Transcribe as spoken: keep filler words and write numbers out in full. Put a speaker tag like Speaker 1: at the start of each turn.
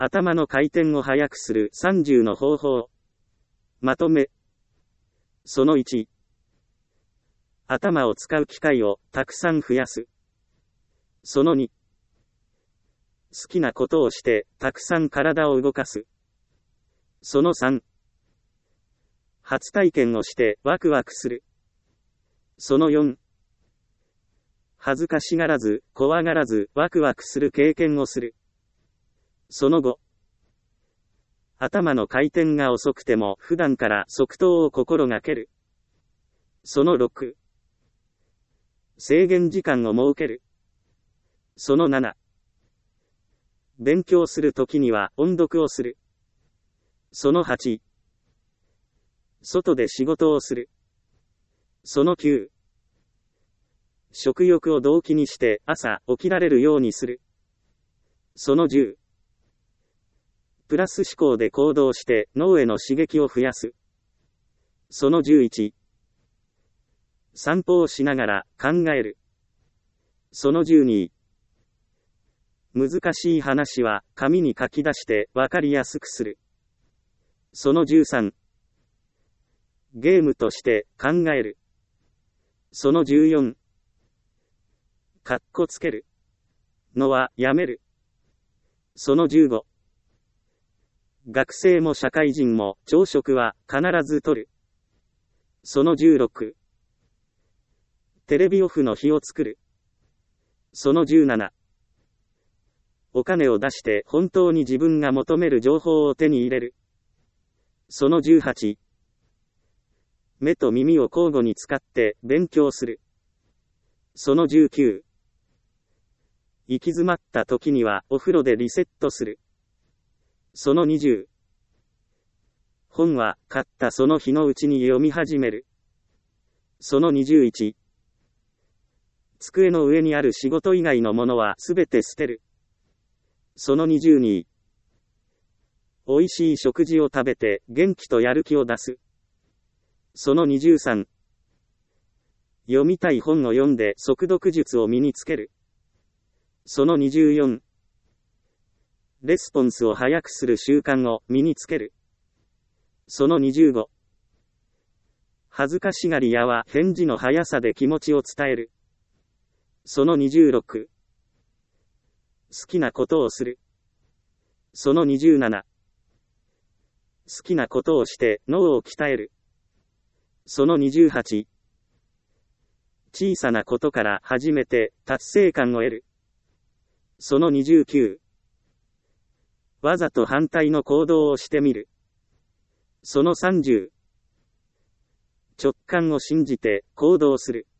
Speaker 1: 頭の回転を速くするさんじゅうの方法。まとめ。そのいち。頭を使う機会をたくさん増やす。そのに。好きなことをしてたくさん体を動かす。そのさん。初体験をしてワクワクする。そのよん。恥ずかしがらず、怖がらず、ワクワクする経験をする。そのご。頭の回転が遅くても普段から即答を心がける。そのろく。制限時間を設ける。そのなな。勉強するときには音読をする。そのはち。外で仕事をする。そのきゅう。食欲を動機にして朝起きられるようにする。そのじゅう。プラス思考で行動して脳への刺激を増やす。そのじゅういち。散歩をしながら考える。そのじゅうに。難しい話は紙に書き出してわかりやすくする。そのじゅうさん。ゲームとして考える。そのじゅうよん。かっこつけるのはやめる。そのじゅうご。学生も社会人も朝食は必ずとる。そのじゅうろく。テレビオフの日を作る。そのじゅうなな。お金を出して本当に自分が求める情報を手に入れる。そのじゅうはち。目と耳を交互に使って勉強する。そのじゅうきゅう。行き詰まった時にはお風呂でリセットする。そのにじゅう。本は買ったその日のうちに読み始める。そのにじゅういち。机の上にある仕事以外のものはすべて捨てる。そのにじゅうに。美味しい食事を食べて元気とやる気を出す。そのにじゅうさん。読みたい本を読んで速読術を身につける。そのにじゅうよん。レスポンスを早くする習慣を身につける。そのにじゅうご。恥ずかしがり屋は返事の速さで気持ちを伝える。そのにじゅうろく。好きなことをする。そのにじゅうなな。好きなことをして脳を鍛える。そのにじゅうはち。小さなことから始めて達成感を得る。そのにじゅうきゅう。わざと反対の行動をしてみる。そのさんじゅう。直感を信じて行動する。